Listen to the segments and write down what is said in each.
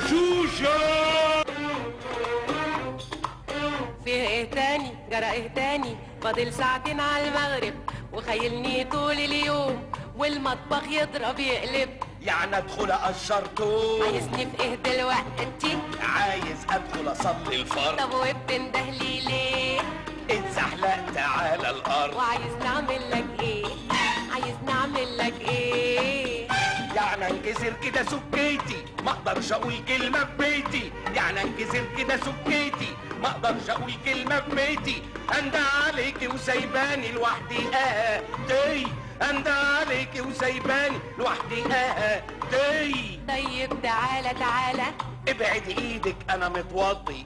شوشو. فيه ايه تاني؟ جرى ايه تاني؟ فاضل ساعتين على المغرب وخيلني طول اليوم والمطبخ يضرب يقلب. يعني ادخل اقشر توم. عايزني في ايه دلوقتي؟ عايز ادخل اصلي الفرض. طب وبتندهلي ليه؟ اتزحلقت على الارض. وعايز نعمل لك ايه؟ عايز نعمل لك ايه؟ يعني انكسر كده سكيتي ما اقدرش اقول كلمه في بيتي. يعني انكسر كده سكيتي ما اقدرش اقول كلمه في بيتي. اندى عليكي وسايباني لوحدي دي. اندى عليكي وسايباني لوحدي دي. طيب تعالى تعالى ابعد ايدك انا متوضي.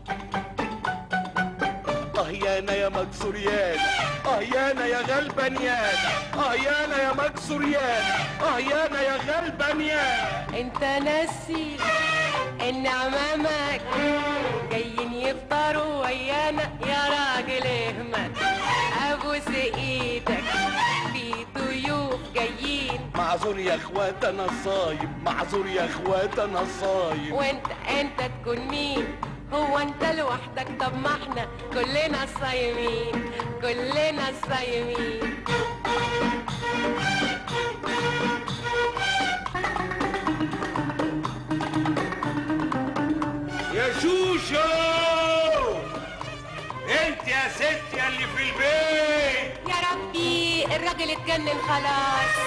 يانا يا مكسور يانا. يانا يا غلبان يانا. يانا يا مكسور يانا. يانا يا غلبان يانا. انت ناسي ان عمامك جايين يفطروا ويانا يا راجل اهمل. ابوس ايدك في ضيوف جايين. معذور يا اخوات انا صايم. معذور يا اخوات انا صايم. وانت تكون مين؟ هو انت لوحدك؟ طب ما احنا كلنا صايمين. كلنا صايمين. يا شوشو انت يا ستي اللي في البيت. يا ربي الراجل اتجنن خلاص.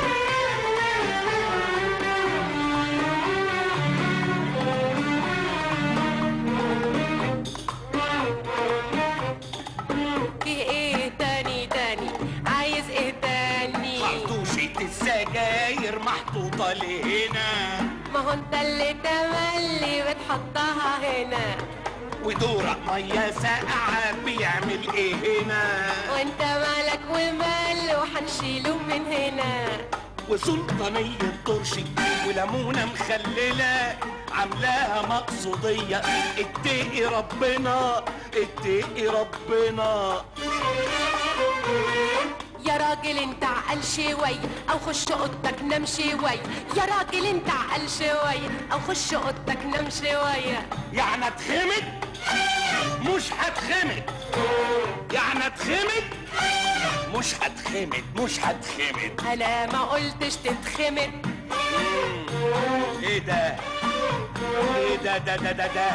في ايه تاني؟ عايز ايه تاني؟ خرطوشة السجاير محطوطة لهنا. ما هو انت اللي تملي بتحطها هنا. ودورق مية ساقعة بيعمل ايه هنا؟ وانت مالك ومال وحنشيله من هنا. وسلطانية طرشي وليمونة مخللة عاملاها مقصودية. اتقي ربنا اتقي ربنا. يا راجل انت عقل شوي او خش اوضتك نام شوي. يا راجل انت عقل شوي او خش اوضتك نام شوية. يعني اتخمد؟ مش هتخمد. يعني اتخمد؟ مش هتخمد. مش هتخمد. انا ما قلتش تتخمد. ايه ده؟ ايه ده؟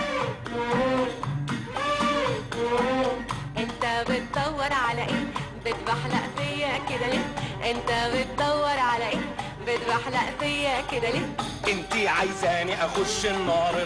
انت بتدور على ايه؟ بتبحلق فيا كده ليه؟ انت بتدور على ايه؟ بتبحلق فيا كده ليه؟ انتي عايزاني اخش النار.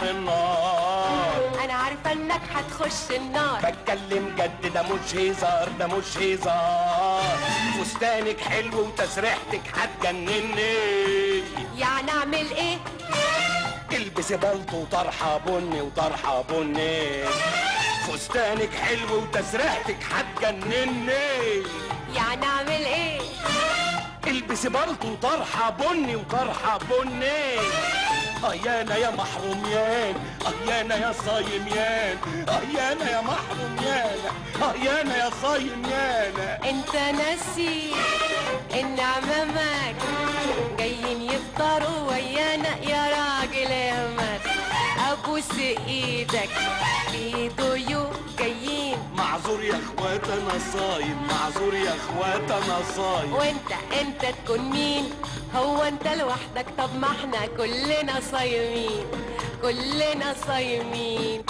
انا عارفه انك هتخش النار. بتكلم جد ده مش هزار. ده مش هزار. فستانك حلو وتسريحتك هتجنني. يعني اعمل ايه؟ البسي بلطو وطرحه بني وطرحه بني. فستانك حلو وتسريحتك هتجنني. يعني اعمل ايه؟ البسي بلطو وطرحه بني وطرحه بني. يانا يا محروميان. يانا يا صايميان. يانا يا محروميان. يانا يا صايميان. انت ناسي ان عمامك جايين يفطروا ويانا يا راجل اهمل. ابوس ايدك في ضيوف جايين. معذور يا اخوات انا صايم. معذور يا اخوات انا صايم. وانت تكون مين؟ هو انت لوحدك؟ طب ما احنا كلنا صايمين. كلنا صايمين.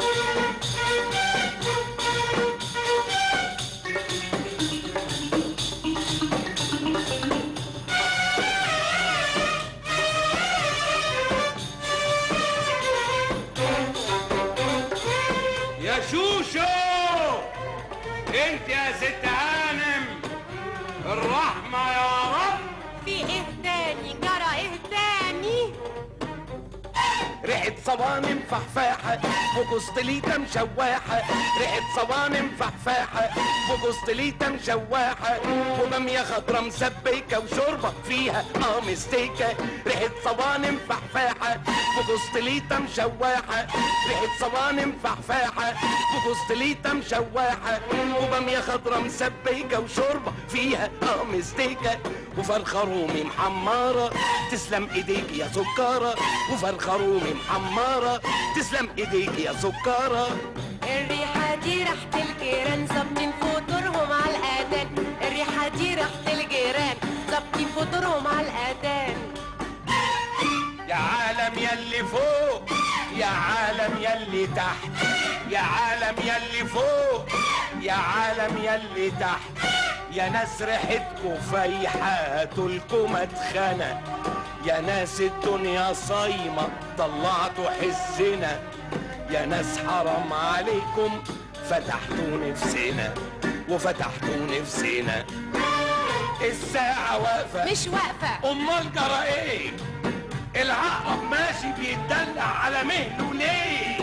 يا شوشو انت يا ست هانم. الرحمة يا رب. في ايه تاني؟ جرى ايه تاني؟ ريحة صوانم فحفاحة وجوزتليتا مشواحة. ريحة صوانم فحفاحة وجوزتليتا مشواحة. وبامية خضرا مسبكة وشوربة فيها مستيكة. ريحة صوانم فحفاحة مفتاحة بكستليطة مشواحة ريحة صواني مفحفاحة بكستليطة مشواحة وبامية خضرا مسبيكة وشوربة فيها مستيكة وفرخة رومي محمرة تسلم ايديك يا سكارة وفرخة رومي محمرة تسلم ايديك يا سكارة. الريحة دي ريحة الجيران ظابطين فطورهم على الأذان. الريحة دي ريحة الجيران ظابطين فطورهم على الأذان. يا عالم يلي فوق يا عالم يلي تحت يا عالم يلي فوق يا عالم يلي تحت يا ناس ريحتكوا فايحة تلكوا مدخنة يا ناس الدنيا صايمة طلعتوا حسنا يا ناس حرام عليكم فتحتوا نفسنا وفتحتوا نفسنا. الساعة واقفة مش واقفة. أمال جرى إيه؟ العقرب ماشي بيتدلع على مهله ليه؟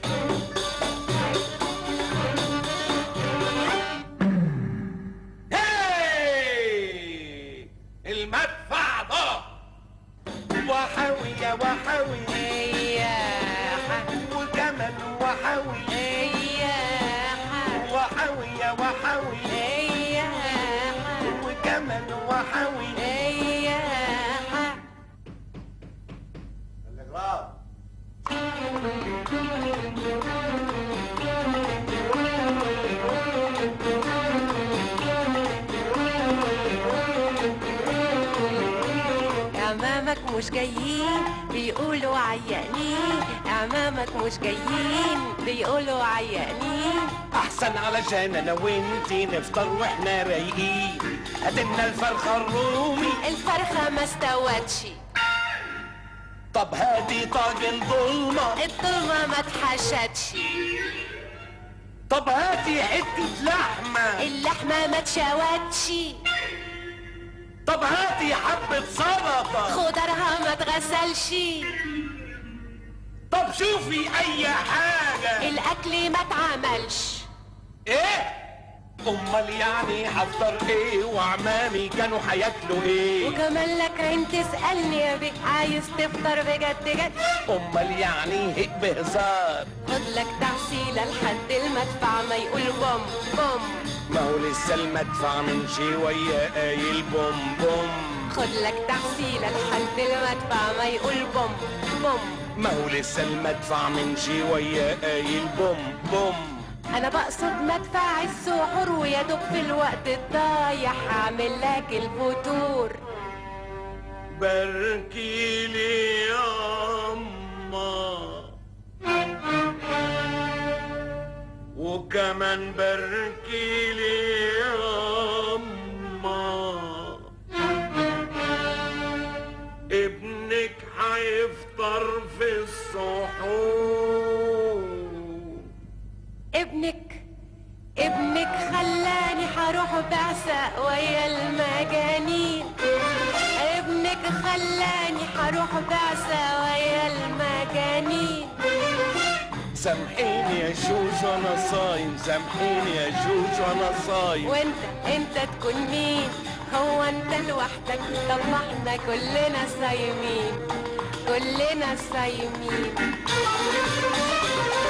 هاي المدفع ده وحوي يا وحوي وجمل وحوي وحوي يا وحوي وجمل وحوي. أمامك مش جايين بيقولوا عيانين. أمامك مش جايين بيقولوا عيانين. احسن علشان انا وانتي نفطر واحنا رايقين. هاتلنا الفرخه الرومي. الفرخه ما استوتش. طب هاتي طاجن ضلمه. الضلمه ما اتحشتش. طب هاتي حته لحمه. اللحمه ما اتشوتش. طب هاتي حبه سلطه. خضرها ما اتغسلش. طب شوفي اي حاجه. الاكل ما اتعملش. ايه؟ امال يعني هفطر ايه وعمامي كانوا هياكلوا ايه؟ وكمان لك عين تسالني يا بيه عايز تفطر بجد جد؟ امال يعني هيك بهزار. خد لك تعسيله لحد المدفع ما يقول بوم بوم. ما هو لسه المدفع من شويه قايل بوم بوم. خد لك تعسيله لحد المدفع ما يقول بوم بوم. ما هو لسه المدفع من شويه قايل بوم بوم. انا بقصد مدفع السحور ويا دوب في الوقت الضايع هعمل لك الفطور. باركي لي يا أما وكمان باركي لي يا أما ابنك هيفطر في السحور. ابنك خلاني هروح بعثة ويا المجانين. ابنك خلاني هروح بعثة ويا المجانين. سامحيني يا جوج وانا صايم. سامحيني يا جوج وانا صايم. وانت تكون مين؟ هو انت لوحدك؟ طب ما احنا كلنا صايمين. كلنا صايمين.